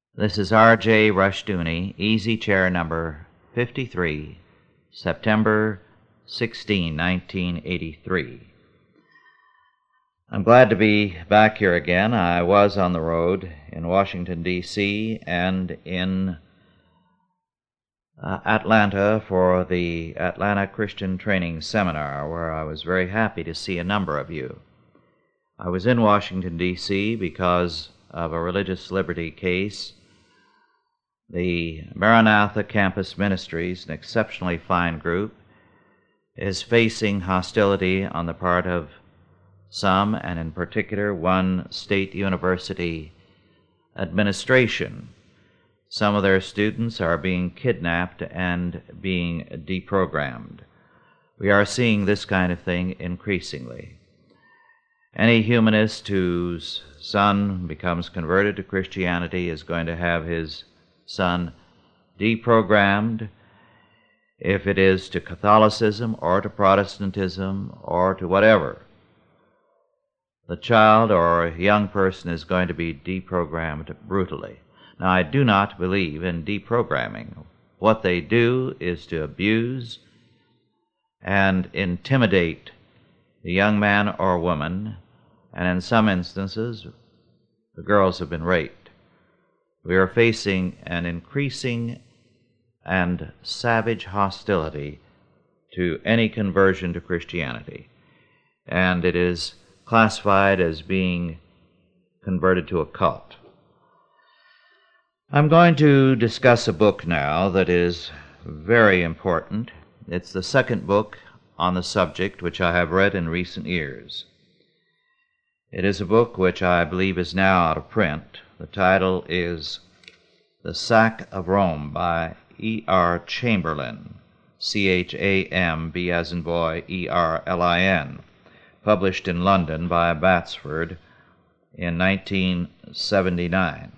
This is R.J. Rushdoony, Easy Chair number 53, September 16, 1983. I'm glad to be back here again. I was on the road in Washington, D.C., and in Atlanta for the Atlanta Christian Training Seminar, where I was very happy to see a number of you. I was in Washington, D.C. because of a religious liberty case. The Maranatha Campus Ministries, an exceptionally fine group, is facing hostility on the part of some, and in particular one state university administration. Some of their students are being kidnapped and being deprogrammed. We are seeing this kind of thing increasingly. Any humanist whose son becomes converted to Christianity is going to have his son deprogrammed, if it is to Catholicism or to Protestantism or to whatever. The child or young person is going to be deprogrammed brutally. Now, I do not believe in deprogramming. What they do is to abuse and intimidate the young man or woman, and in some instances, the girls have been raped. We are facing an increasing and savage hostility to any conversion to Christianity, and it is classified as being converted to a cult. I'm going to discuss a book now that is very important. It's the second book on the subject which I have read in recent years. It is a book which I believe is now out of print. The title is The Sack of Rome by E.R. Chamberlain, C-H-A-M-B as in boy, E-R-L-I-N, published in London by Batsford in 1979.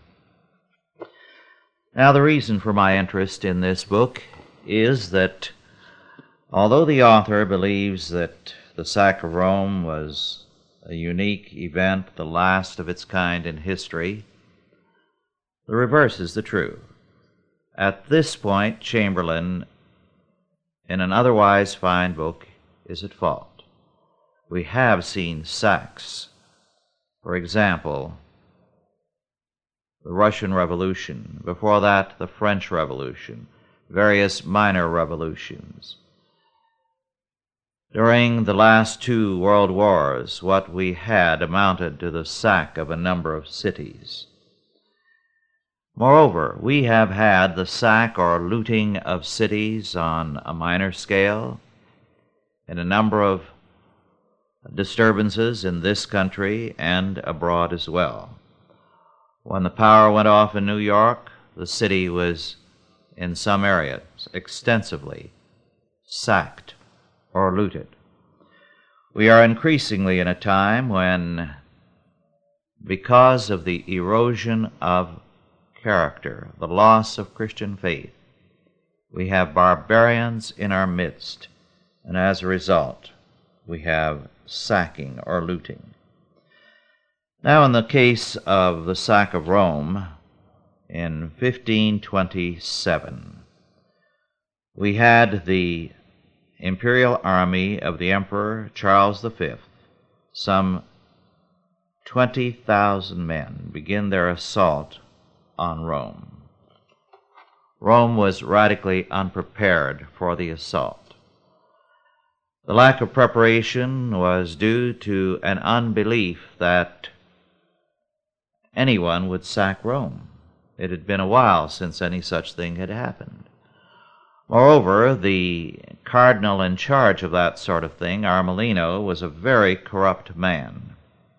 Now, the reason for my interest in this book is that although the author believes that the sack of Rome was a unique event, the last of its kind in history, the reverse is the true. At this point, Chamberlain, in an otherwise fine book, is at fault. We have seen sacks. For example, the Russian Revolution, before that the French Revolution, various minor revolutions. During the last two world wars, what we had amounted to the sack of a number of cities. Moreover, we have had the sack or looting of cities on a minor scale in a number of disturbances in this country and abroad as well. When the power went off in New York, the city was, in some areas, extensively sacked or looted. We are increasingly in a time when, because of the erosion of character, the loss of Christian faith, we have barbarians in our midst, and as a result, we have sacking or looting. Now, in the case of the sack of Rome in 1527, we had the imperial army of the Emperor Charles V, some 20,000 men, begin their assault on Rome. Rome was radically unprepared for the assault. The lack of preparation was due to an unbelief that anyone would sack Rome. It had been a while since any such thing had happened. Moreover, the cardinal in charge of that sort of thing, Armellino, was a very corrupt man,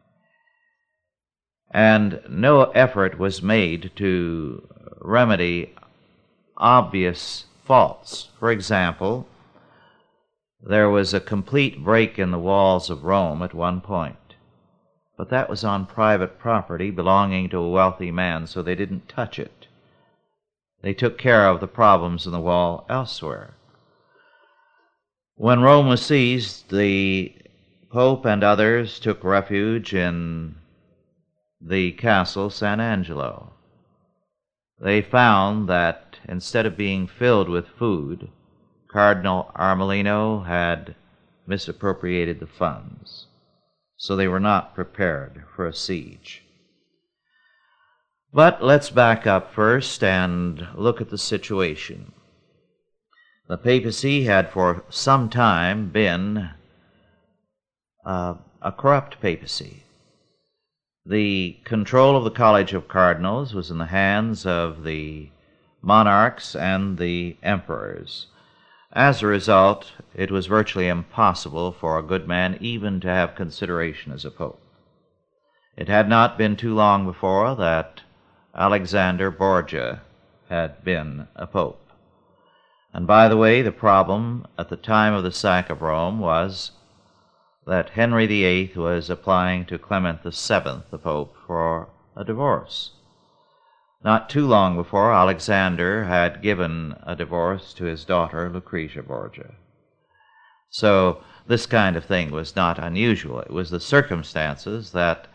and no effort was made to remedy obvious faults. For example, there was a complete break in the walls of Rome at one point, but that was on private property belonging to a wealthy man, so they didn't touch it. They took care of the problems in the wall elsewhere. When Rome was seized, the Pope and others took refuge in the castle San Angelo. they found that instead of being filled with food, Cardinal Armellino had misappropriated the funds, so they were not prepared for a siege. But let's back up first and look at the situation. The papacy had for some time been a corrupt papacy. The control of the College of Cardinals was in the hands of the monarchs and the emperors. As a result, it was virtually impossible for a good man even to have consideration as a pope. It had not been too long before that Alexander Borgia had been a pope. And by the way, the problem at the time of the sack of Rome was that Henry VIII was applying to Clement VII, the pope, for a divorce. Not too long before, Alexander had given a divorce to his daughter, Lucretia Borgia. So this kind of thing was not unusual. It was the circumstances that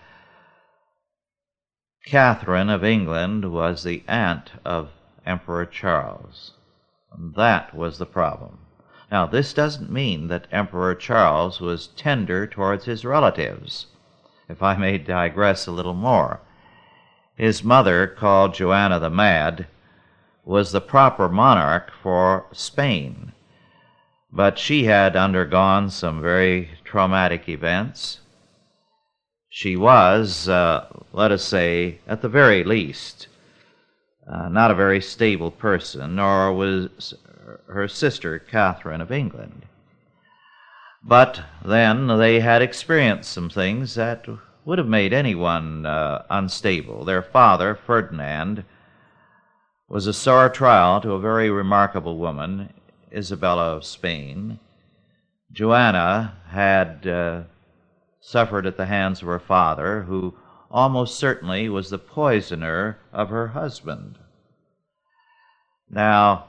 Catherine of England was the aunt of Emperor Charles. And that was the problem. Now, this doesn't mean that Emperor Charles was tender towards his relatives. If I may digress a little more, his mother, called Joanna the Mad, was the proper monarch for Spain, but she had undergone some very traumatic events. She was, let us say, at the very least, not a very stable person, nor was her sister Catherine of England. But then they had experienced some things that would have made anyone unstable. Their father, Ferdinand, was a sore trial to a very remarkable woman, Isabella of Spain. Joanna had suffered at the hands of her father, who almost certainly was the poisoner of her husband. Now,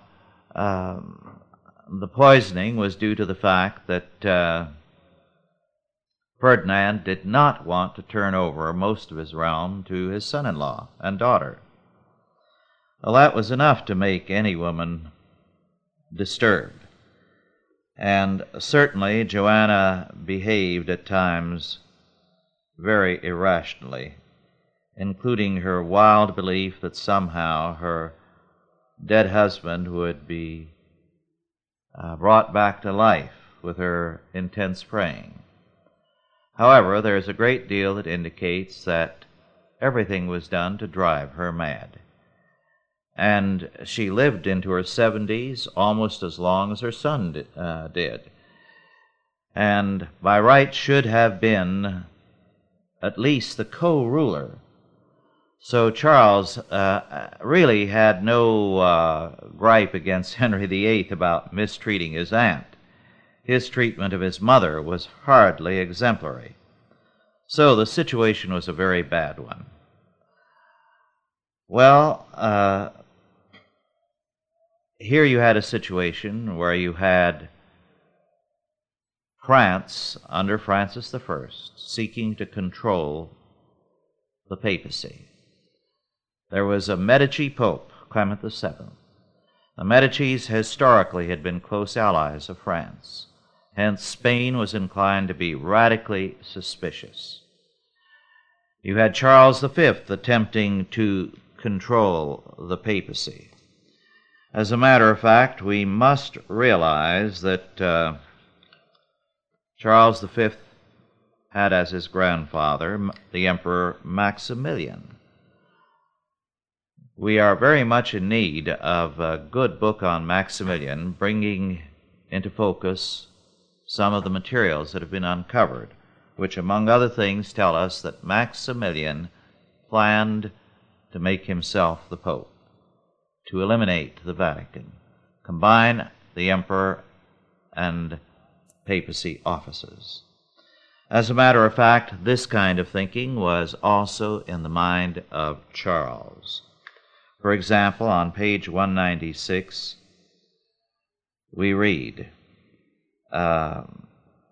the poisoning was due to the fact that Ferdinand did not want to turn over most of his realm to his son-in-law and daughter. Well, that was enough to make any woman disturbed. And certainly Joanna behaved at times very irrationally, including her wild belief that somehow her dead husband would be brought back to life with her intense praying. However, there is a great deal that indicates that everything was done to drive her mad. And she lived into her 70s almost as long as her son did. And by right should have been at least the co-ruler. So Charles really had no gripe against Henry VIII about mistreating his aunt. His treatment of his mother was hardly exemplary. So the situation was a very bad one. Well, here you had a situation where you had France under Francis I seeking to control the papacy. There was a Medici Pope, Clement VII. The Medicis historically had been close allies of France. Hence, Spain was inclined to be radically suspicious. You had Charles V attempting to control the papacy. As a matter of fact, we must realize that Charles V had as his grandfather the Emperor Maximilian. We are very much in need of a good book on Maximilian, bringing into focus some of the materials that have been uncovered, which, among other things, tell us that Maximilian planned to make himself the Pope, to eliminate the Vatican, combine the emperor and papacy offices. As a matter of fact, this kind of thinking was also in the mind of Charles. For example, on page 196, we read, and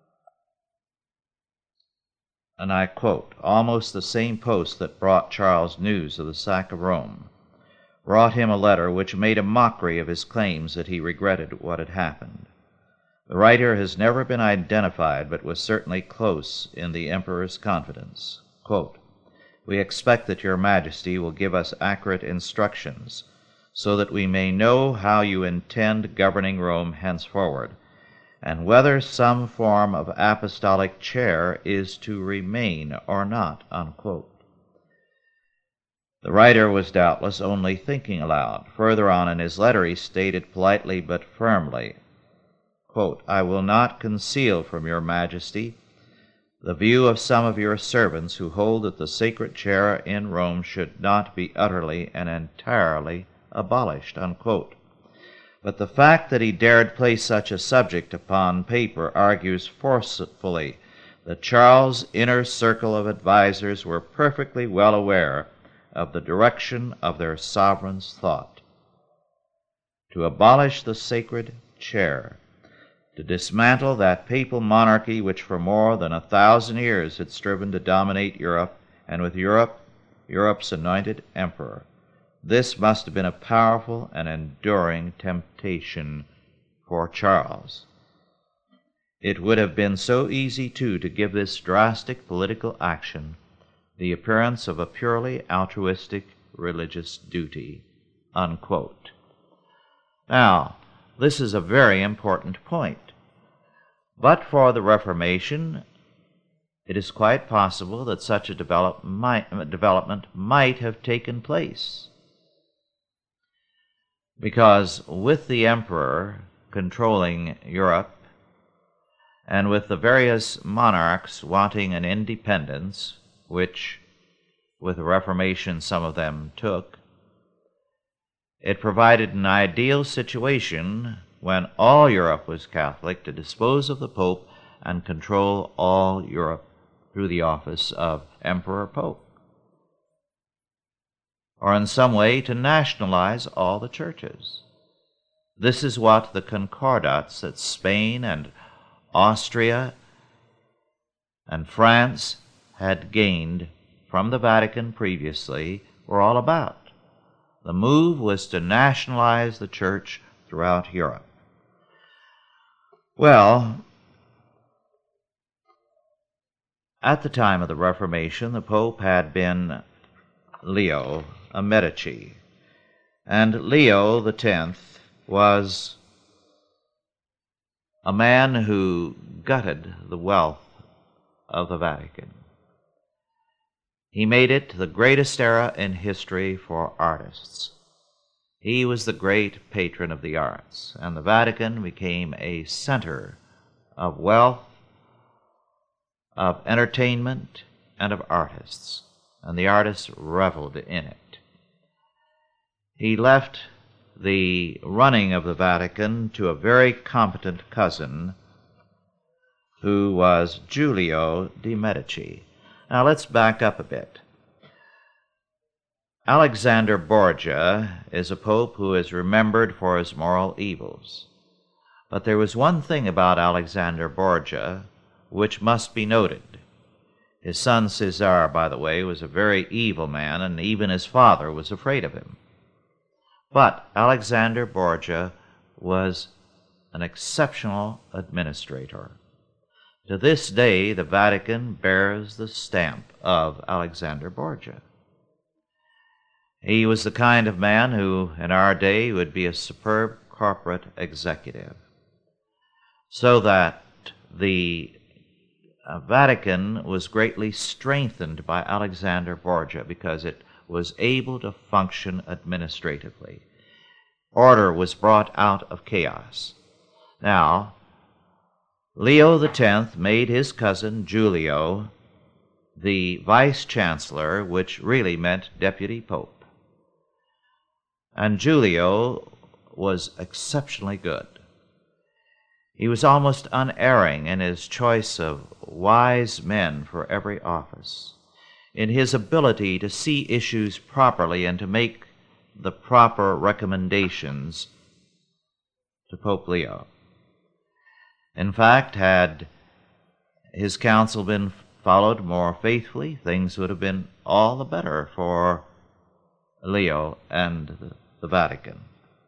I quote, "Almost the same post that brought Charles news of the sack of Rome brought him a letter which made a mockery of his claims that he regretted what had happened. The writer has never been identified, but was certainly close in the emperor's confidence. Quote, "We expect that your majesty will give us accurate instructions, so that we may know how you intend governing Rome henceforward, and whether some form of apostolic chair is to remain or not." Unquote. The writer was doubtless only thinking aloud. Further on in his letter he stated politely but firmly, quote, "I will not conceal from your majesty the view of some of your servants who hold that the sacred chair in Rome should not be utterly and entirely abolished." Unquote. But the fact that he dared place such a subject upon paper argues forcefully that Charles' inner circle of advisers were perfectly well aware of the direction of their sovereign's thought. To abolish the sacred chair, to dismantle that papal monarchy which for more than 1,000 years had striven to dominate Europe, and with Europe, Europe's anointed emperor, this must have been a powerful and enduring temptation for Charles. It would have been so easy, too, to give this drastic political action the appearance of a purely altruistic religious duty. Unquote. Now, this is a very important point. But for the Reformation, it is quite possible that such a development might have taken place. Because with the emperor controlling Europe, and with the various monarchs wanting an independence, which with the Reformation some of them took, it provided an ideal situation when all Europe was Catholic to dispose of the Pope and control all Europe through the office of Emperor-Pope, or in some way to nationalize all the churches. This is what the concordats that Spain and Austria and France had gained from the Vatican previously were all about. The move was to nationalize the church throughout Europe. Well, at the time of the Reformation, the Pope had been Leo, a Medici, and Leo X was a man who gutted the wealth of the Vatican. He made it the greatest era in history for artists. He was the great patron of the arts, and the Vatican became a center of wealth, of entertainment, and of artists, and the artists reveled in it. He left the running of the Vatican to a very competent cousin who was Giulio de' Medici. Now let's back up a bit. Alexander Borgia is a pope who is remembered for his moral evils. But there was one thing about Alexander Borgia which must be noted. His son Caesar, by the way, was a very evil man, and even his father was afraid of him. But Alexander Borgia was an exceptional administrator. To this day, the Vatican bears the stamp of Alexander Borgia. He was the kind of man who, in our day, would be a superb corporate executive. So that the Vatican was greatly strengthened by Alexander Borgia because it was able to function administratively. Order was brought out of chaos. Now, Leo X made his cousin Giulio the vice-chancellor, which really meant deputy pope. And Giulio was exceptionally good. He was almost unerring in his choice of wise men for every office, in his ability to see issues properly and to make the proper recommendations to Pope Leo. In fact, had his counsel been followed more faithfully, things would have been all the better for Leo and the Vatican.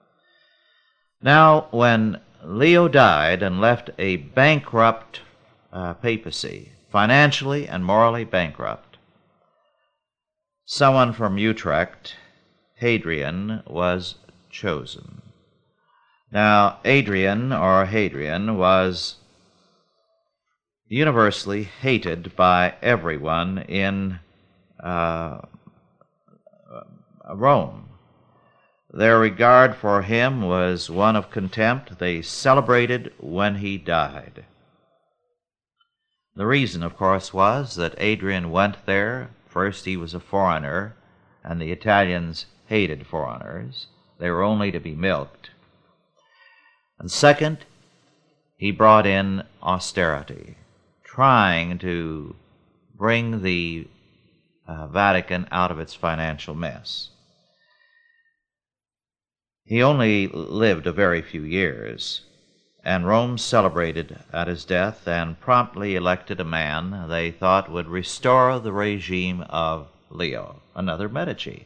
Now, when Leo died and left a bankrupt papacy, financially and morally bankrupt, someone from Utrecht, Hadrian, was chosen. Now, Hadrian was universally hated by everyone in Rome. Their regard for him was one of contempt. They celebrated when he died. The reason, of course, was that Hadrian went there. First, he was a foreigner, and the Italians hated foreigners. They were only to be milked. And second, he brought in austerity, trying to bring the Vatican out of its financial mess. He only lived a very few years, and Rome celebrated at his death and promptly elected a man they thought would restore the regime of Leo, another Medici.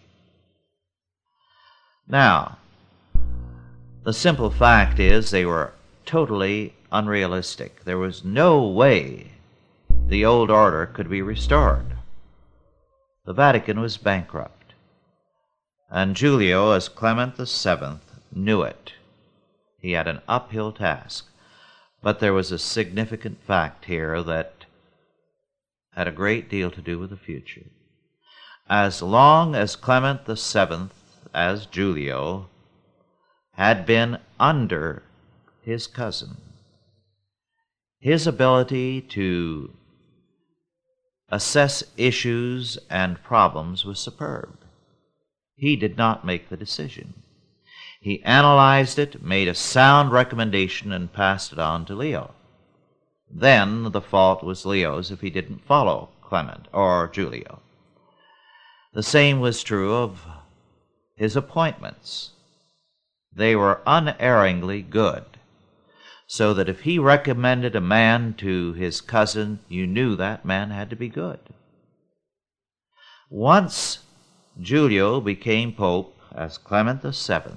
Now, the simple fact is they were totally unrealistic. There was no way the old order could be restored. The Vatican was bankrupt, and Julio, as Clement VII, knew it. He had an uphill task, but there was a significant fact here that had a great deal to do with the future. As long as Clement VII, as Julio, had been under his cousin, his ability to assess issues and problems was superb. He did not make the decision. He analyzed it, made a sound recommendation, and passed it on to Leo. Then the fault was Leo's if he didn't follow Clement or Julio. The same was true of his appointments. They were unerringly good, so that if he recommended a man to his cousin, you knew that man had to be good. Once Julio became pope as Clement VII,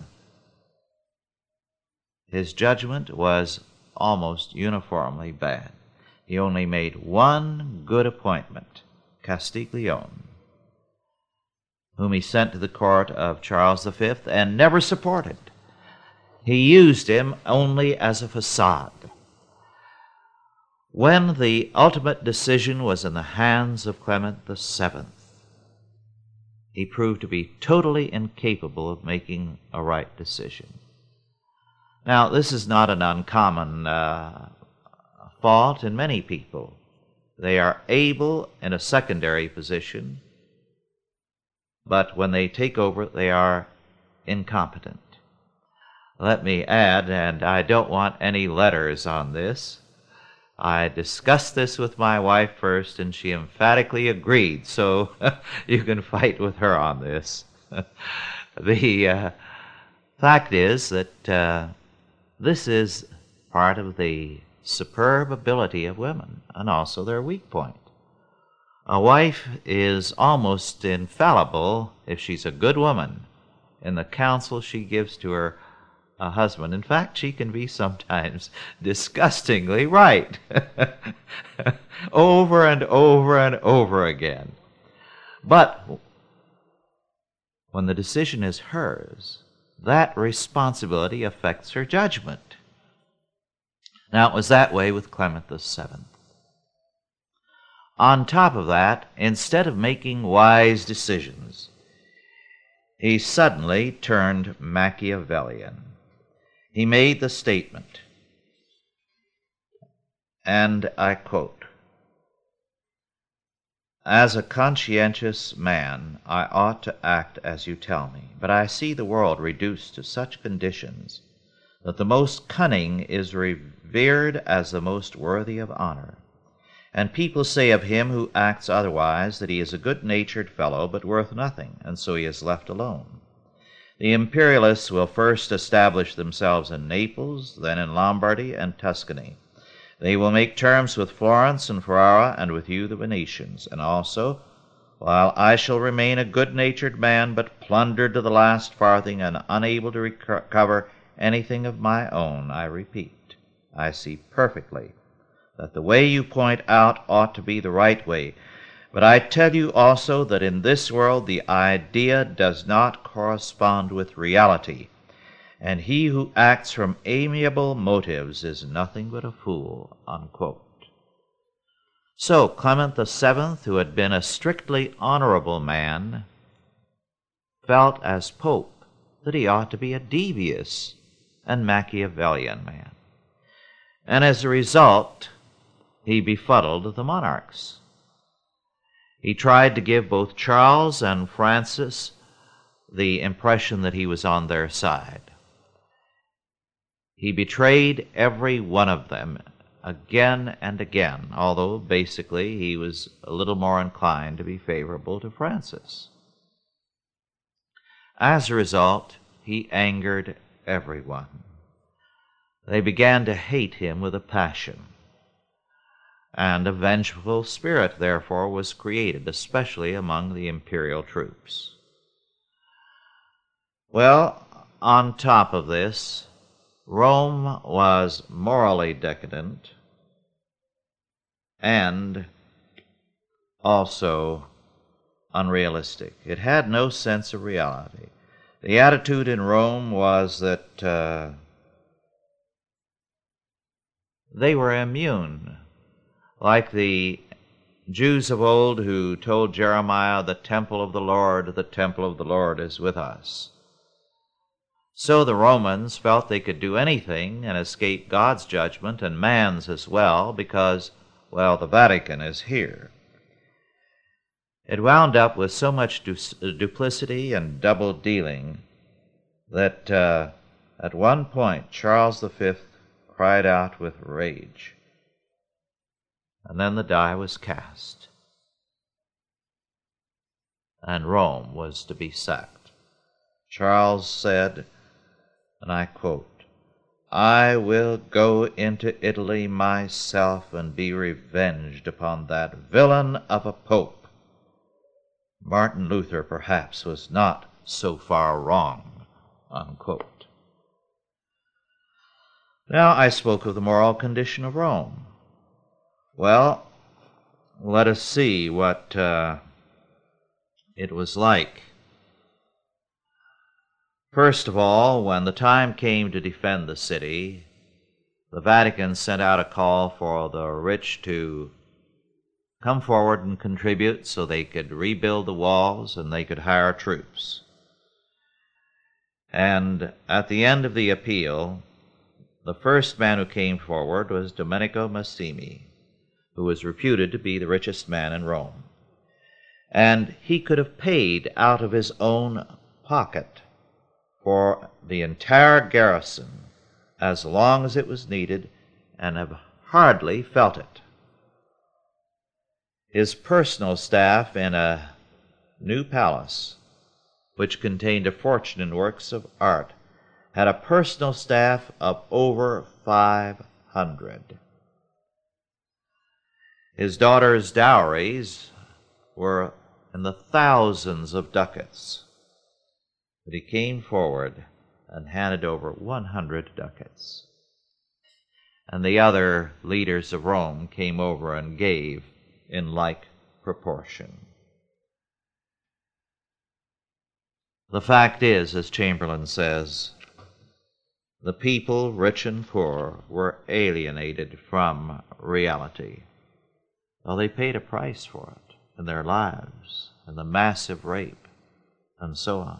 his judgment was almost uniformly bad. He only made one good appointment, Castiglione, whom he sent to the court of Charles V and never supported. He used him only as a facade. When the ultimate decision was in the hands of Clement VII, he proved to be totally incapable of making a right decision. Now, this is not an uncommon fault in many people. They are able in a secondary position, but when they take over, they are incompetent. Let me add, and I don't want any letters on this, I discussed this with my wife first, and she emphatically agreed, so you can fight with her on this. The fact is that this is part of the superb ability of women, and also their weak point. A wife is almost infallible, if she's a good woman, in the counsel she gives to her husband. In fact, she can be sometimes disgustingly right, over and over and over again. But when the decision is hers, that responsibility affects her judgment. Now, it was that way with Clement VII. On top of that, instead of making wise decisions, he suddenly turned Machiavellian. He made the statement, and I quote, "As a conscientious man, I ought to act as you tell me, but I see the world reduced to such conditions that the most cunning is revered as the most worthy of honor. And people say of him who acts otherwise that he is a good-natured fellow, but worth nothing, and so he is left alone. The imperialists will first establish themselves in Naples, then in Lombardy and Tuscany. They will make terms with Florence and Ferrara, and with you, the Venetians, and also while I shall remain a good-natured man, but plundered to the last farthing and unable to recover anything of my own. I repeat, I see perfectly that the way you point out ought to be the right way, but I tell you also that in this world the idea does not correspond with reality, and he who acts from amiable motives is nothing but a fool." Unquote. So Clement VII, who had been a strictly honorable man, felt as Pope that he ought to be a devious and Machiavellian man. And as a result, he befuddled the monarchs. He tried to give both Charles and Francis the impression that he was on their side. He betrayed every one of them again and again, although basically he was a little more inclined to be favorable to Francis. As a result, he angered everyone. They began to hate him with a passion, and a vengeful spirit, therefore, was created, especially among the imperial troops. Well, on top of this, Rome was morally decadent and also unrealistic. It had no sense of reality. The attitude in Rome was that they were immune, like the Jews of old who told Jeremiah, "The temple of the Lord is with us." So the Romans felt they could do anything and escape God's judgment and man's as well because, well, the Vatican is here. It wound up with so much duplicity and double-dealing that at one point Charles V cried out with rage. And then the die was cast, and Rome was to be sacked. Charles said, and I quote, "I will go into Italy myself and be revenged upon that villain of a pope." Martin Luther, perhaps, was not so far wrong, unquote. Now I spoke of the moral condition of Rome. Well, let us see what it was like. First of all, when the time came to defend the city, the Vatican sent out a call for the rich to come forward and contribute so they could rebuild the walls and they could hire troops. And at the end of the appeal, the first man who came forward was Domenico Massimi, who was reputed to be the richest man in Rome. And he could have paid out of his own pocket for the entire garrison as long as it was needed and have hardly felt it. His personal staff in a new palace, which contained a fortune in works of art, had a personal staff of over 500. His daughter's dowries were in the thousands of ducats, but he came forward and handed over 100 ducats. And the other leaders of Rome came over and gave in like proportion. The fact is, as Chamberlain says, the people, rich and poor, were alienated from reality. Well, they paid a price for it in their lives, and the massive rape, and so on.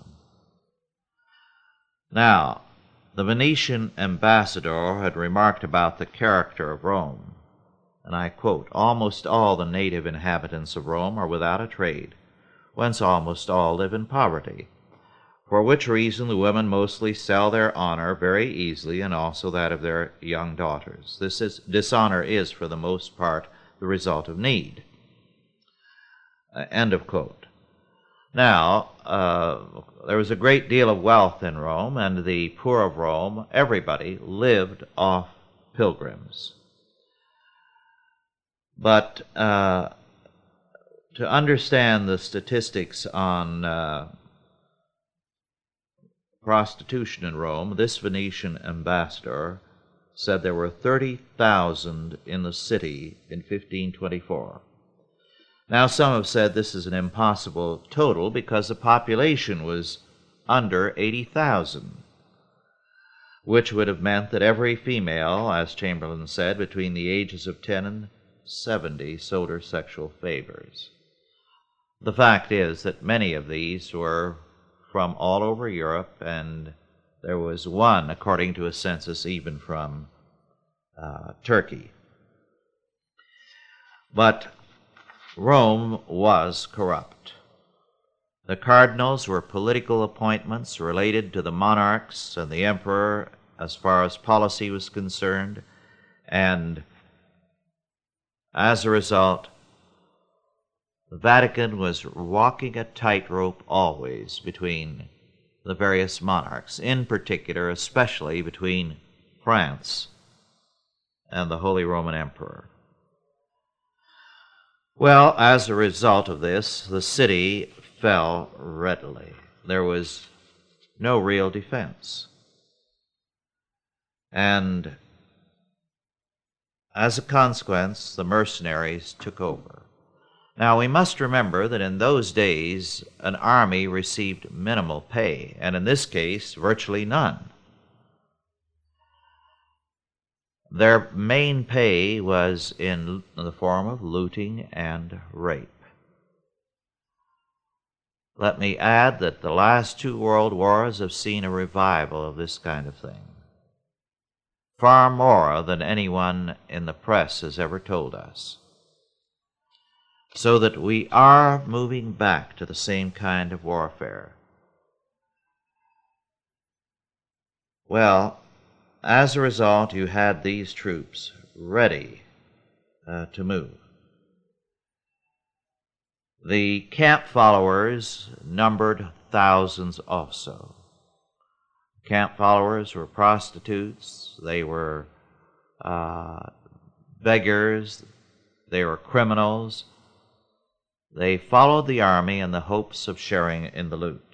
Now, the Venetian ambassador had remarked about the character of Rome, and I quote, "Almost all the native inhabitants of Rome are without a trade, whence almost all live in poverty, for which reason the women mostly sell their honor very easily, and also that of their young daughters. Dishonor is, for the most part, the result of need." End of quote. Now, there was a great deal of wealth in Rome, and the poor of Rome, everybody, lived off pilgrims. But to To understand the statistics on prostitution in Rome, this Venetian ambassador said there were 30,000 in the city in 1524. Now, some have said this is an impossible total because the population was under 80,000, which would have meant that every female, as Chamberlain said, between the ages of 10 and 70 sold her sexual favors. The fact is that many of these were from all over Europe, and there was one, according to a census, even from Turkey. But Rome was corrupt. The cardinals were political appointments related to the monarchs and the emperor as far as policy was concerned, and as a result, the Vatican was walking a tightrope always between the various monarchs, in particular, especially between France and the Holy Roman Emperor. Well, as a result of this, the city fell readily. There was no real defense. And as a consequence, the mercenaries took over. Now, we must remember that in those days, an army received minimal pay, and in this case, virtually none. Their main pay was in the form of looting and rape. Let me add that the last two world wars have seen a revival of this kind of thing, far more than anyone in the press has ever told us. So that we are moving back to the same kind of warfare. Well, as a result, you had these troops ready to move. The camp followers numbered thousands also. Camp followers were prostitutes, they were beggars, they were criminals. They followed the army in the hopes of sharing in the loot.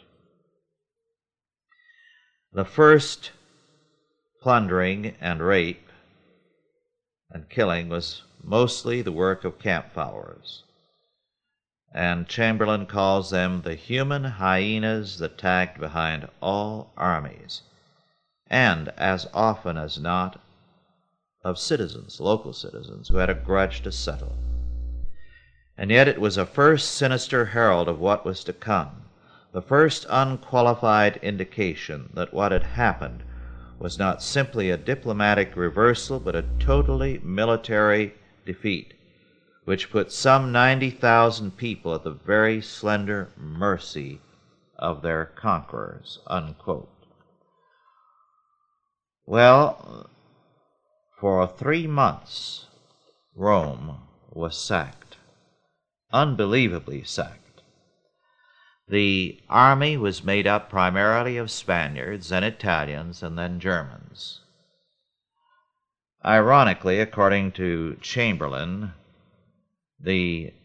The first plundering and rape and killing was mostly the work of camp followers, and Chamberlain calls them the human hyenas that tagged behind all armies, and as often as not of citizens, local citizens, who had a grudge to settle. And yet it was a first sinister herald of what was to come, the first unqualified indication that what had happened was not simply a diplomatic reversal, but a totally military defeat, which put some 90,000 people at the very slender mercy of their conquerors, unquote. Well, for 3 months, Rome was sacked. Unbelievably sacked. The army was made up primarily of Spaniards and Italians and then Germans. Ironically, according to Chamberlain, the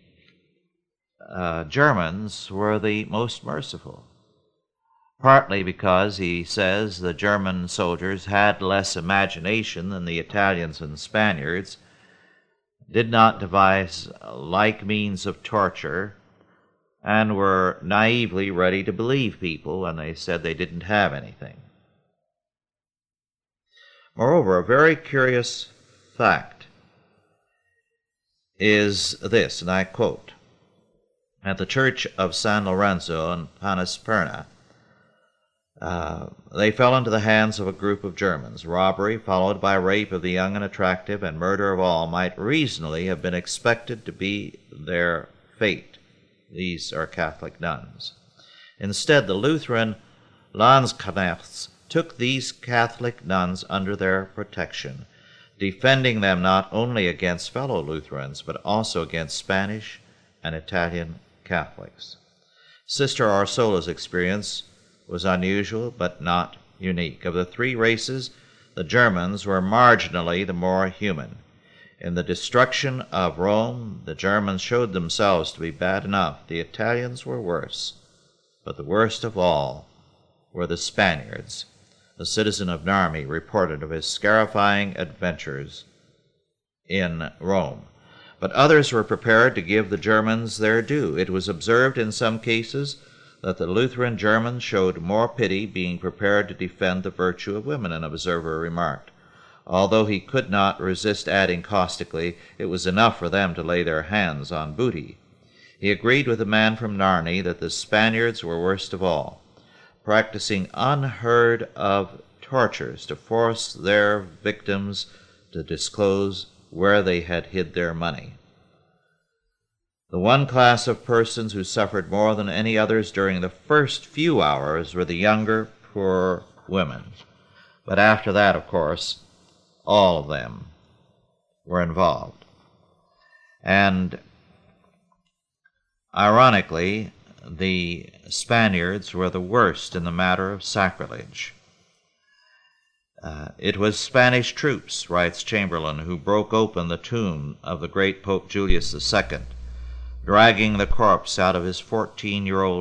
Germans were the most merciful, partly because, he says, the German soldiers had less imagination than the Italians and Spaniards, did not devise like means of torture, and were naively ready to believe people when they said they didn't have anything. Moreover, a very curious fact is this, and I quote, "At the church of San Lorenzo in Panisperna, they fell into the hands of a group of Germans. Robbery, followed by rape of the young and attractive, and murder of all, might reasonably have been expected to be their fate." These are Catholic nuns. Instead, the Lutheran Landsknechts took these Catholic nuns under their protection, defending them not only against fellow Lutherans, but also against Spanish and Italian Catholics. Sister Orsola's experience was unusual but not unique. Of the three races, the Germans were marginally the more human. In the destruction of Rome, the Germans showed themselves to be bad enough. The Italians were worse, but the worst of all were the Spaniards. A citizen of Narni reported of his scarifying adventures in Rome. But others were prepared to give the Germans their due. It was observed in some cases that the Lutheran Germans showed more pity, being prepared to defend the virtue of women, an observer remarked. Although he could not resist adding caustically, it was enough for them to lay their hands on booty. He agreed with the man from Narni that the Spaniards were worst of all, practicing unheard of tortures to force their victims to disclose where they had hid their money. The one class of persons who suffered more than any others during the first few hours were the younger, poor women. But after that, of course, all of them were involved. And ironically, the Spaniards were the worst in the matter of sacrilege. It was Spanish troops, writes Chamberlain, who broke open the tomb of the great Pope Julius II, dragging the corpse out of his 14-year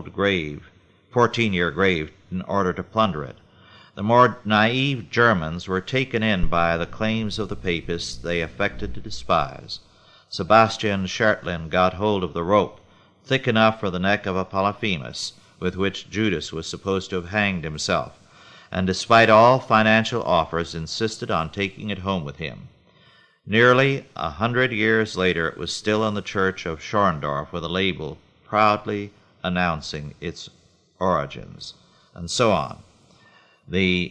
grave in order to plunder it. The more naive Germans were taken in by the claims of the papists they affected to despise. Sebastian Schertlin got hold of the rope, thick enough for the neck of a Polyphemus, with which Judas was supposed to have hanged himself, and despite all financial offers insisted on taking it home with him. Nearly 100 years later it was still in the church of Schorndorf with a label proudly announcing its origins, and so on. The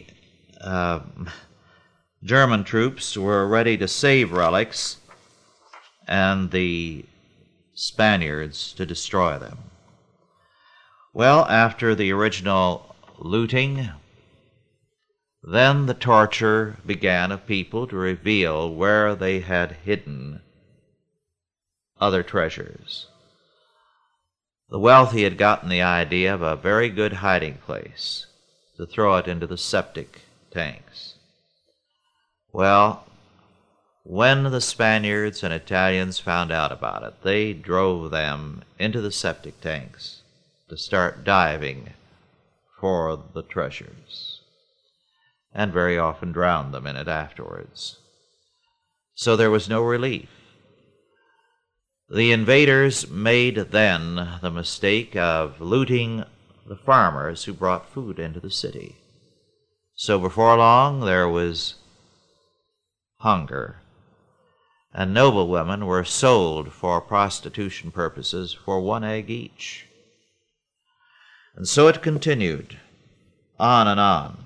German troops were ready to save relics, and the Spaniards to destroy them. Well, after the original looting, then the torture began of people to reveal where they had hidden other treasures. The wealthy had gotten the idea of a very good hiding place, to throw it into the septic tanks. Well, when the Spaniards and Italians found out about it, they drove them into the septic tanks to start diving for the treasures, and very often drowned them in it afterwards. So there was no relief. The invaders made then the mistake of looting the farmers who brought food into the city. So before long there was hunger, and noblewomen were sold for prostitution purposes for 1 egg each. And so it continued, on and on.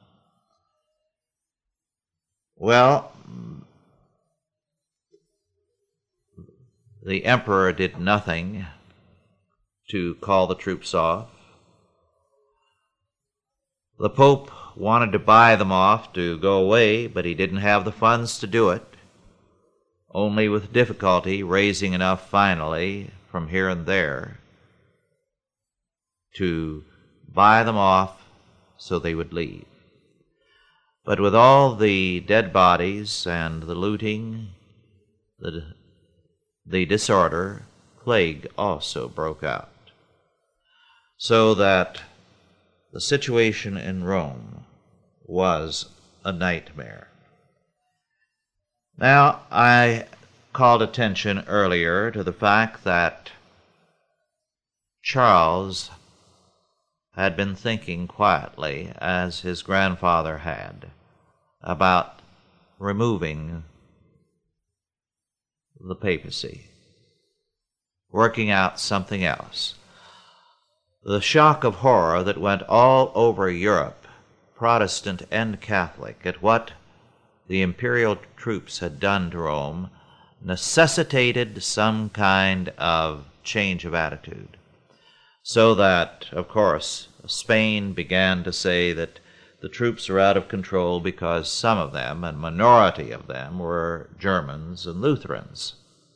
Well, the emperor did nothing to call the troops off. The Pope wanted to buy them off to go away, but he didn't have the funds to do it, only with difficulty raising enough finally from here and there to buy them off so they would leave. But with all the dead bodies and the looting, the disorder, plague also broke out, so that the situation in Rome was a nightmare. Now, I called attention earlier to the fact that Charles had been thinking quietly, as his grandfather had, about removing the papacy, working out something else. The shock of horror that went all over Europe, Protestant and Catholic, at what the imperial troops had done to Rome, necessitated some kind of change of attitude. So that, of course, Spain began to say that the troops were out of control because some of them, a minority of them, were Germans and Lutherans.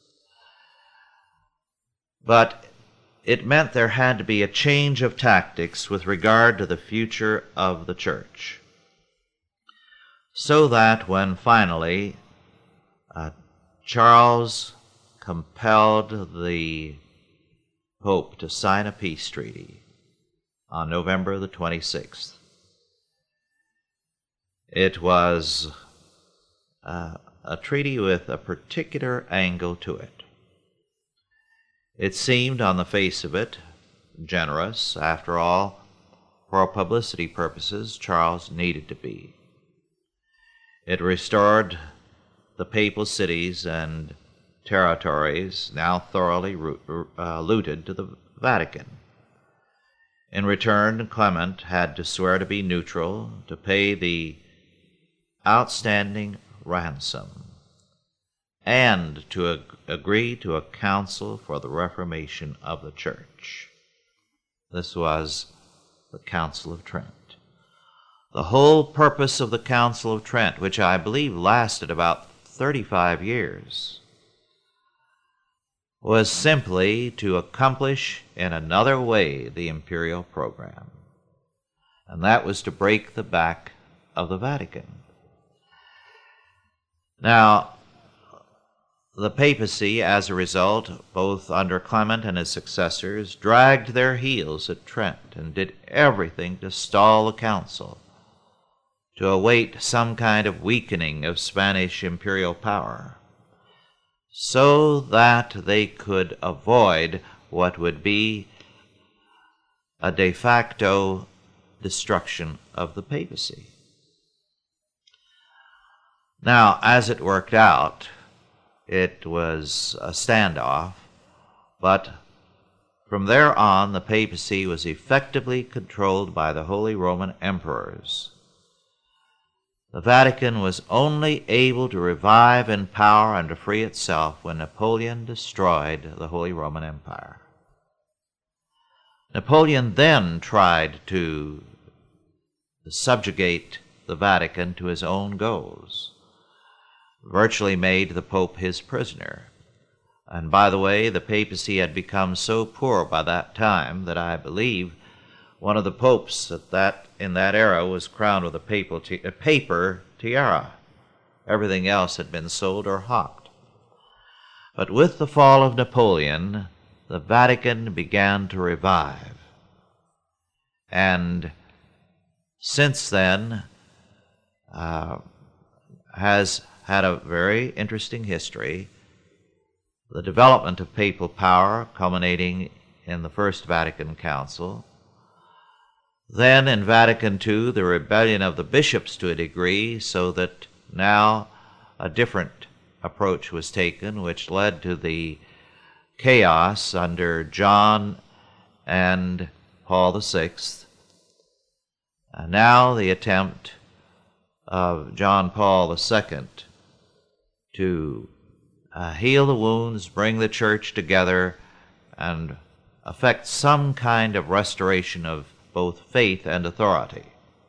But it meant there had to be a change of tactics with regard to the future of the church, so that when finally Charles compelled the Pope to sign a peace treaty on November the 26th. It was a treaty with a particular angle to it. It seemed, on the face of it, generous. After all, for publicity purposes, Charles needed to be. It restored the papal cities and territories now thoroughly looted to the Vatican. In return, Clement had to swear to be neutral, to pay the outstanding ransom, and to agree to a council for the reformation of the Church. This was the Council of Trent. The whole purpose of the Council of Trent, which I believe lasted about 35 years, was simply to accomplish in another way the imperial program, and that was to break the back of the Vatican. Now, the papacy, as a result, both under Clement and his successors, dragged their heels at Trent and did everything to stall the council, to await some kind of weakening of Spanish imperial power, so that they could avoid what would be a de facto destruction of the papacy. Now, as it worked out, it was a standoff, but from there on the papacy was effectively controlled by the Holy Roman Emperors. The Vatican was only able to revive in power and to free itself when Napoleon destroyed the Holy Roman Empire. Napoleon then tried to subjugate the Vatican to his own goals, virtually made the Pope his prisoner. And by the way, the papacy had become so poor by that time that I believe one of the popes in that era was crowned with a paper tiara. Everything else had been sold or hawked. But with the fall of Napoleon, the Vatican began to revive. And since then has had a very interesting history. The development of papal power culminating in the First Vatican Council. Then in Vatican II, the rebellion of the bishops to a degree, so that now a different approach was taken, which led to the chaos under John and Paul VI. And now the attempt of John Paul II to heal the wounds, bring the church together, and effect some kind of restoration of both faith and authority.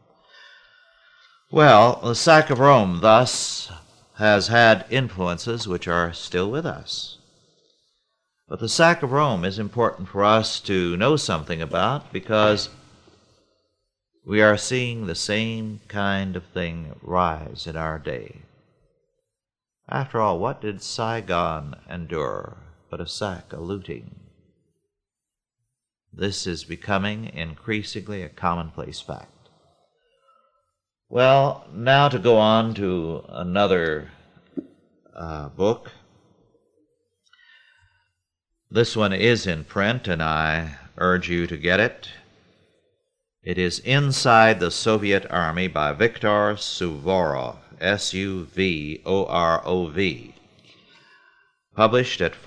Well, the sack of Rome thus has had influences which are still with us. But the sack of Rome is important for us to know something about, because we are seeing the same kind of thing rise in our day. After all, what did Saigon endure but a sack, a looting? This is becoming increasingly a commonplace fact. Well, now to go on to another book. This one is in print, and I urge you to get it. It is Inside the Soviet Army by Viktor Suvorov, Suvorov, published at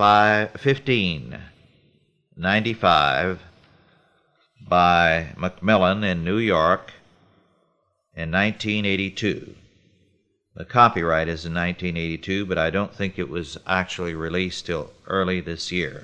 1595 by Macmillan in New York in 1982. The copyright is in 1982, but I don't think it was actually released till early this year.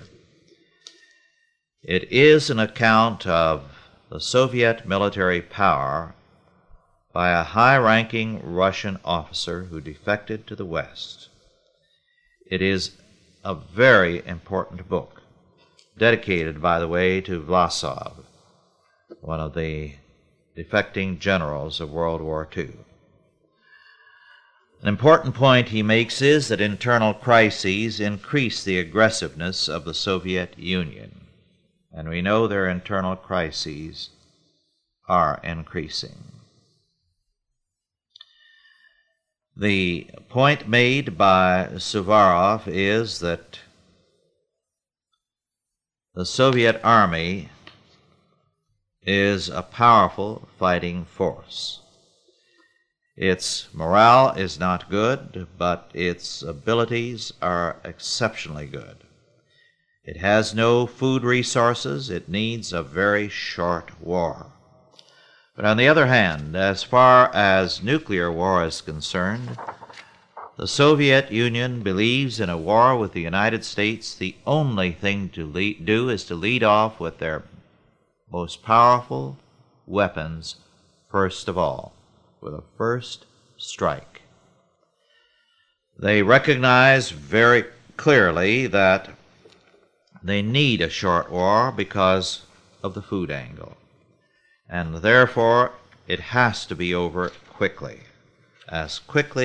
It is an account of the Soviet military power by a high-ranking Russian officer who defected to the West. It is a very important book, dedicated, by the way, to Vlasov, one of the defecting generals of World War II. An important point he makes is that internal crises increase the aggressiveness of the Soviet Union. And we know their internal crises are increasing. The point made by Suvorov is that the Soviet army is a powerful fighting force. Its morale is not good, but its abilities are exceptionally good. It has no food resources. It needs a very short war. But on the other hand, as far as nuclear war is concerned, the Soviet Union believes in a war with the United States. The only thing to do is to lead off with their most powerful weapons first of all, with a first strike. They recognize very clearly that they need a short war because of the food angle, and therefore it has to be over quickly as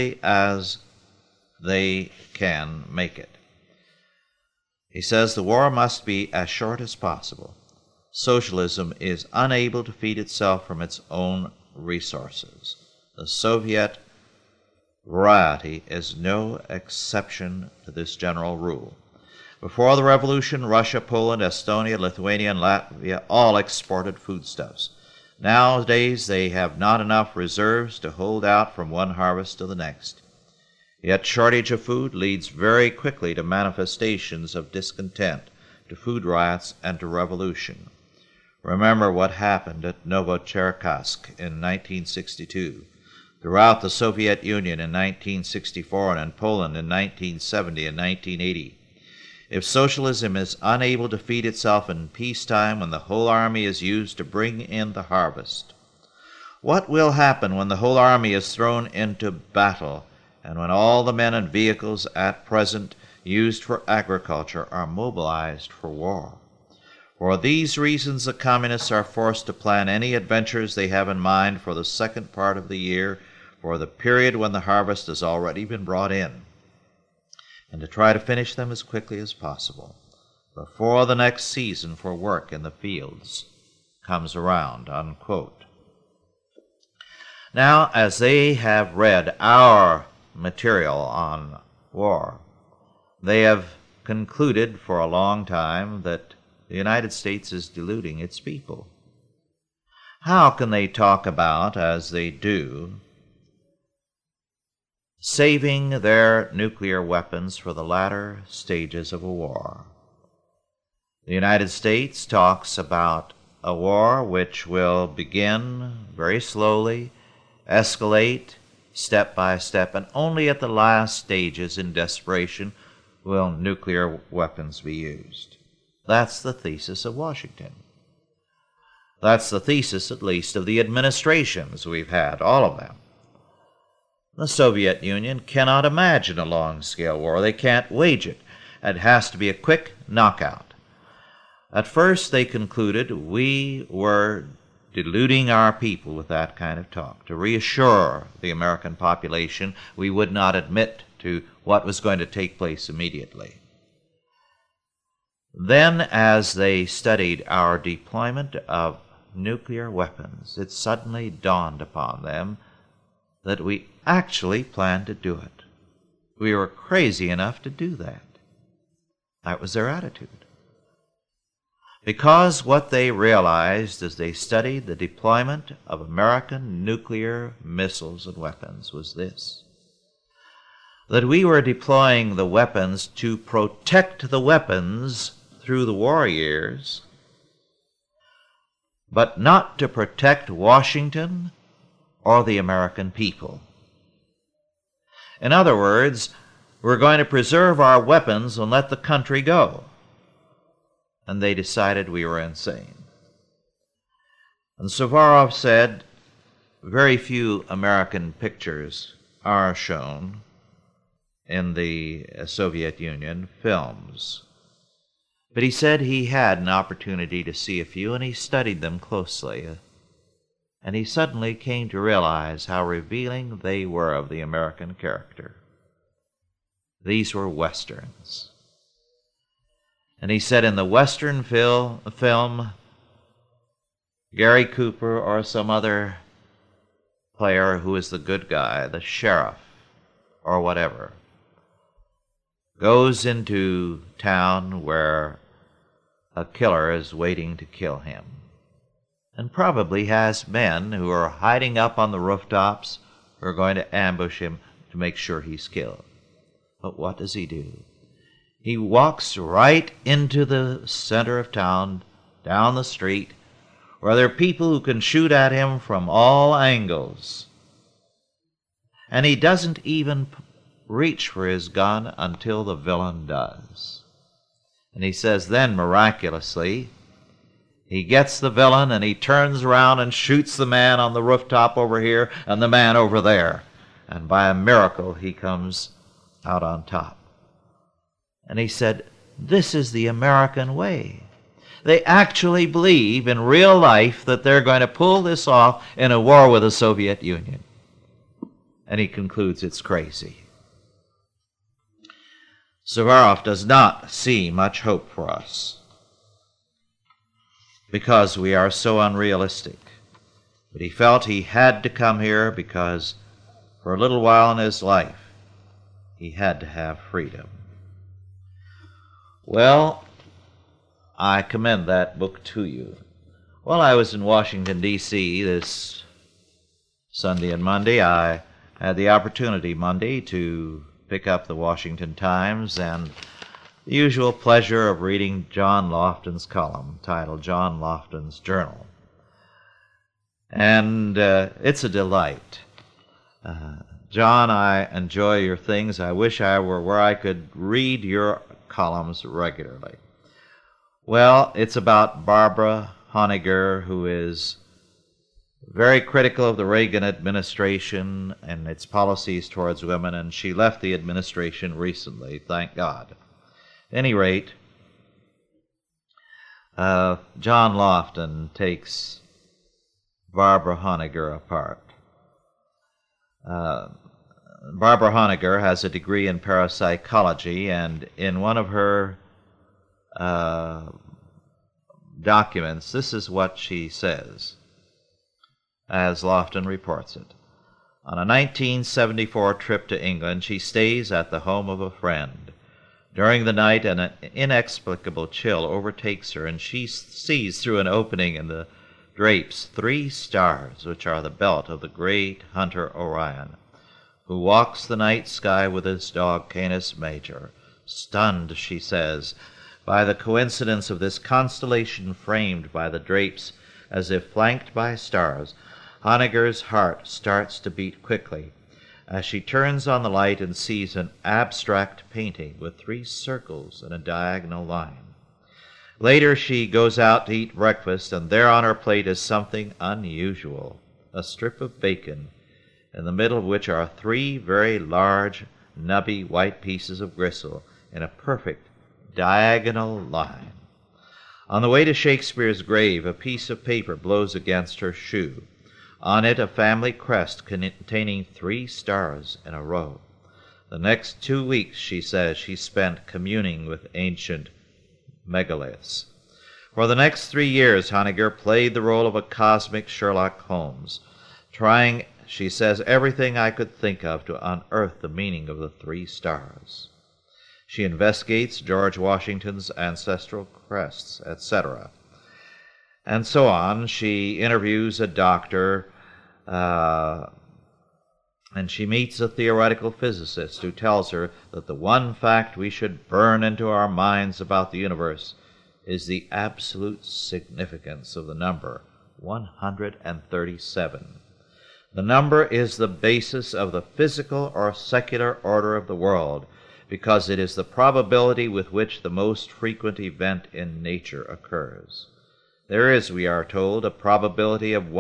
they can make it. He says the war must be as short as possible. Socialism is unable to feed itself from its own resources. The Soviet variety is no exception to this general rule. Before the revolution, Russia, Poland, Estonia, Lithuania, and Latvia all exported foodstuffs. Nowadays, they have not enough reserves to hold out from one harvest to the next. Yet shortage of food leads very quickly to manifestations of discontent, to food riots, and to revolution. Remember what happened at Novocherkassk in 1962, throughout the Soviet Union in 1964, and in Poland in 1970 and 1980. If socialism is unable to feed itself in peacetime when the whole army is used to bring in the harvest, what will happen when the whole army is thrown into battle and when all the men and vehicles at present used for agriculture are mobilized for war? For these reasons, the communists are forced to plan any adventures they have in mind for the second part of the year, for the period when the harvest has already been brought in, and to try to finish them as quickly as possible, before the next season for work in the fields comes around, unquote. Now, as they have read our material on war, they have concluded for a long time that the United States is deluding its people. How can they talk about, as they do, saving their nuclear weapons for the latter stages of a war? The United States talks about a war which will begin very slowly, escalate step by step, and only at the last stages, in desperation, will nuclear weapons be used. That's the thesis of Washington. That's the thesis, at least, of the administrations we've had, all of them. The Soviet Union cannot imagine a long-scale war. They can't wage it. It has to be a quick knockout. At first, they concluded we were deluding our people with that kind of talk. To reassure the American population, we would not admit to what was going to take place immediately. Then, as they studied our deployment of nuclear weapons, it suddenly dawned upon them that we actually planned to do it. We were crazy enough to do that. That was their attitude. Because what they realized as they studied the deployment of American nuclear missiles and weapons was this: that we were deploying the weapons to protect the weapons through the war years, but not to protect Washington or the American people. In other words, we're going to preserve our weapons and let the country go. And they decided we were insane. And Suvorov said very few American pictures are shown in the Soviet Union films. But he said he had an opportunity to see a few, and he studied them closely. and he suddenly came to realize how revealing they were of the American character. These were Westerns. And he said in the Western film, Gary Cooper or some other player who is the good guy, the sheriff or whatever, goes into town where a killer is waiting to kill him, and probably has men who are hiding up on the rooftops who are going to ambush him to make sure he's killed. But what does he do? He walks right into the center of town, down the street, where there are people who can shoot at him from all angles. And he doesn't even reach for his gun until the villain does. And he says then, miraculously, he gets the villain and he turns around and shoots the man on the rooftop over here and the man over there. And by a miracle, he comes out on top. And he said, this is the American way. They actually believe in real life that they're going to pull this off in a war with the Soviet Union. And he concludes it's crazy. Suvorov does not see much hope for us because we are so unrealistic. But he felt he had to come here because for a little while in his life, he had to have freedom. Well, I commend that book to you. While I was in Washington, D.C. this Sunday and Monday, I had the opportunity Monday to pick up the Washington Times and the usual pleasure of reading John Lofton's column titled John Lofton's Journal. And it's a delight. John, I enjoy your things. I wish I were where I could read your columns regularly. Well, it's about Barbara Honegger, who is very critical of the Reagan administration and its policies towards women, and she left the administration recently, thank God. At any rate, John Lofton takes Barbara Honegger apart. Barbara Honegger has a degree in parapsychology, and in one of her documents, this is what she says, as Lofton reports it. On a 1974 trip to England, she stays at the home of a friend. During the night, an inexplicable chill overtakes her, and she sees through an opening in the drapes 3 stars, which are the belt of the great hunter Orion, who walks the night sky with his dog Canis Major. Stunned, she says, by the coincidence of this constellation framed by the drapes as if flanked by stars, Honegger's heart starts to beat quickly as she turns on the light and sees an abstract painting with 3 circles and a diagonal line. Later she goes out to eat breakfast, and there on her plate is something unusual, a strip of bacon, in the middle of which are 3 very large, nubby white pieces of gristle in a perfect diagonal line. On the way to Shakespeare's grave, a piece of paper blows against her shoe. On it, a family crest containing 3 stars in a row. The next 2 weeks, she says, she spent communing with ancient megaliths. For the next 3 years, Honegger played the role of a cosmic Sherlock Holmes, trying, she says, everything I could think of to unearth the meaning of the 3 stars. She investigates George Washington's ancestral crests, etc. And so on. She interviews a doctor, and she meets a theoretical physicist who tells her that the one fact we should burn into our minds about the universe is the absolute significance of the number 137. The number is the basis of the physical or secular order of the world, because it is the probability with which the most frequent event in nature occurs. There is, we are told, a probability of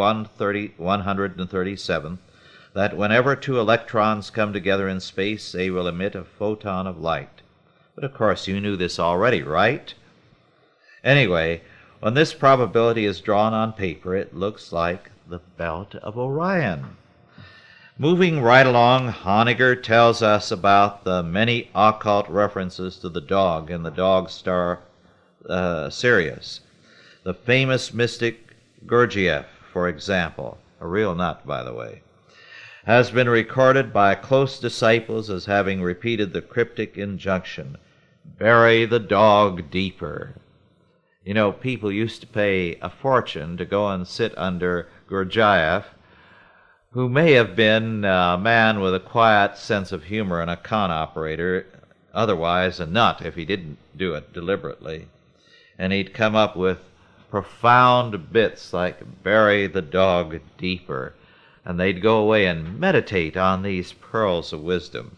1/137 that whenever 2 electrons come together in space, they will emit a photon of light. But of course you knew this already, right? Anyway, when this probability is drawn on paper, it looks like the belt of Orion. Moving right along, Honegger tells us about the many occult references to the dog in the dog star Sirius. The famous mystic Gurdjieff, for example, a real nut, by the way, has been recorded by close disciples as having repeated the cryptic injunction, "Bury the dog deeper." You know, people used to pay a fortune to go and sit under Gurdjieff, who may have been a man with a quiet sense of humor and a con operator, otherwise a nut if he didn't do it deliberately. And he'd come up with profound bits like "bury the dog deeper," and they'd go away and meditate on these pearls of wisdom.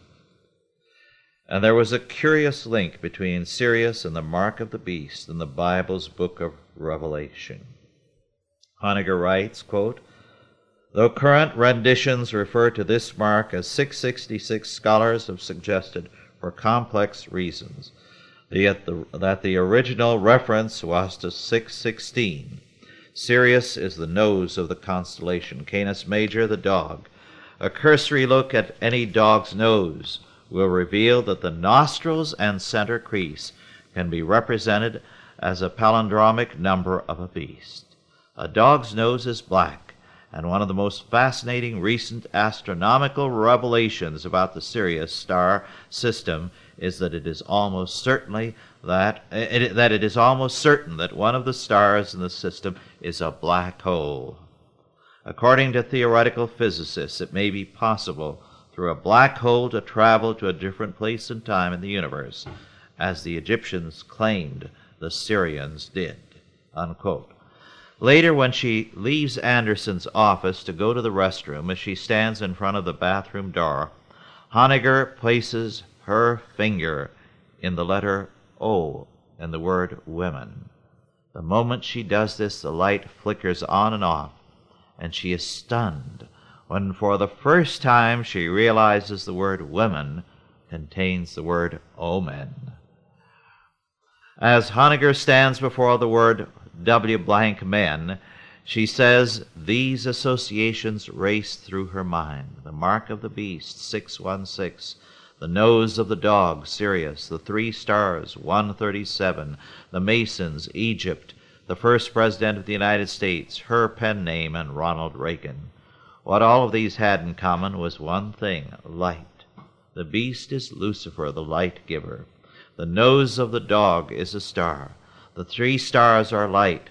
And there was a curious link between Sirius and the mark of the beast in the Bible's book of Revelation. Honegger writes, quote, "Though current renditions refer to this mark as 666, scholars have suggested, for complex reasons, that the original reference was to 616. Sirius is the nose of the constellation, Canis Major the dog. A cursory look at any dog's nose will reveal that the nostrils and center crease can be represented as a palindromic number of a beast. A dog's nose is black, and one of the most fascinating recent astronomical revelations about the Sirius star system is that it is almost certain that one of the stars in the system is a black hole. According to theoretical physicists, it may be possible through a black hole to travel to a different place and time in the universe, as the Egyptians claimed the Syrians did." Unquote. Later, when she leaves Anderson's office to go to the restroom, as she stands in front of the bathroom door, Honegger places her finger in the letter O in the word women. The moment she does this, the light flickers on and off, and she is stunned when for the first time she realizes the word women contains the word omen. As Honegger stands before the word W blank men, she says these associations race through her mind: the mark of the beast, 616, the nose of the dog, Sirius, the three stars, 137, the Masons, Egypt, the first president of the United States, her pen name, and Ronald Reagan. What all of these had in common was one thing: light. The beast is Lucifer, the light giver. The nose of the dog is a star. The three stars are light.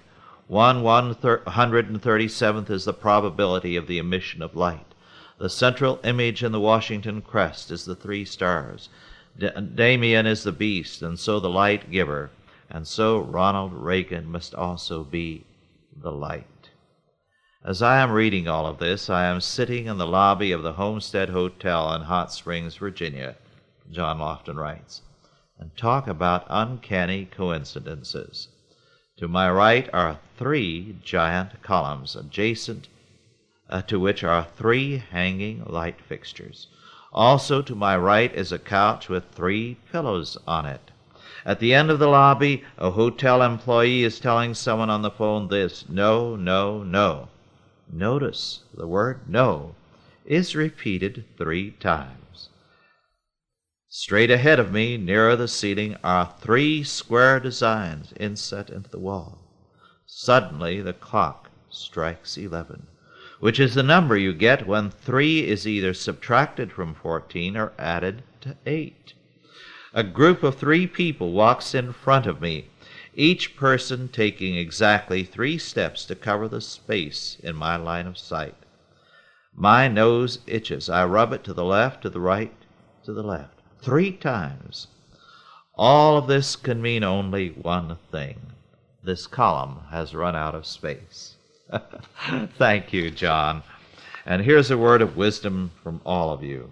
1/137th is the probability of the emission of light. The central image in the Washington crest is the three stars. Damien is the beast, and so the light giver, and so Ronald Reagan must also be the light. As I am reading all of this, I am sitting in the lobby of the Homestead Hotel in Hot Springs, Virginia, John Lofton writes, and talk about uncanny coincidences. To my right are three giant columns, adjacent to which are three hanging light fixtures. Also to my right is a couch with three pillows on it. At the end of the lobby, a hotel employee is telling someone on the phone this: "No, no, no." Notice the word "no" is repeated 3 times. Straight ahead of me, nearer the ceiling, are 3 square designs inset into the wall. Suddenly the clock strikes 11, which is the number you get when 3 is either subtracted from 14 or added to 8. A group of 3 people walks in front of me, each person taking exactly 3 steps to cover the space in my line of sight. My nose itches. I rub it to the left, to the right, to the left, 3 times. All of this can mean only one thing: this column has run out of space. Thank you, John. And here's a word of wisdom from all of you.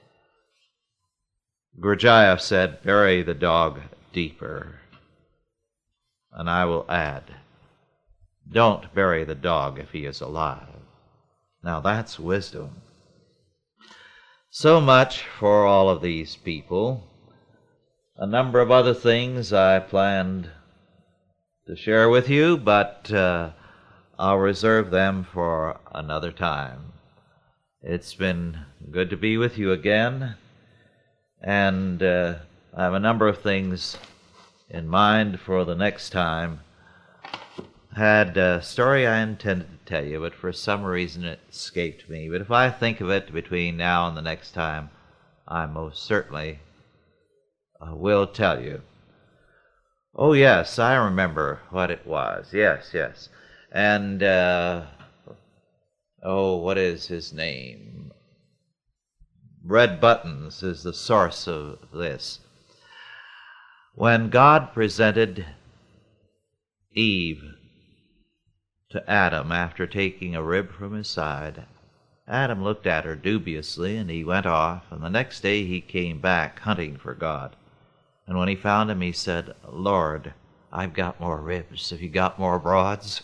Gurdjieff said, "Bury the dog deeper." And I will add, don't bury the dog if he is alive. Now that's wisdom. So much for all of these people. A number of other things I planned to share with you, but I'll reserve them for another time. It's been good to be with you again, and I have a number of things in mind for the next time. I had a story I intended to tell you, but for some reason it escaped me. But if I think of it between now and the next time, I most certainly will tell you. Oh, yes, I remember what it was. Yes. And, what is his name? Red Buttons is the source of this. When God presented Eve to Adam after taking a rib from his side, Adam looked at her dubiously, and he went off, and the next day he came back hunting for God. And when he found him, he said, "Lord, I've got more ribs. Have you got more broads?"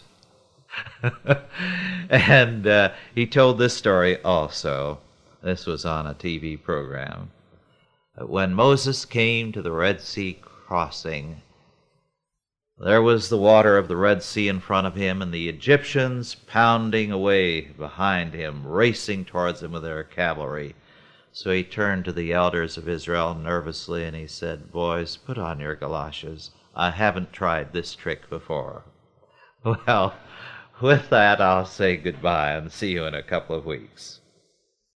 And he told this story also. This was on a TV program. When Moses came to the Red Sea crossing, there was the water of the Red Sea in front of him, and the Egyptians pounding away behind him, racing towards him with their cavalry. So he turned to the elders of Israel nervously, and he said, "Boys, put on your galoshes. I haven't tried this trick before." Well, with that, I'll say goodbye and see you in a couple of weeks.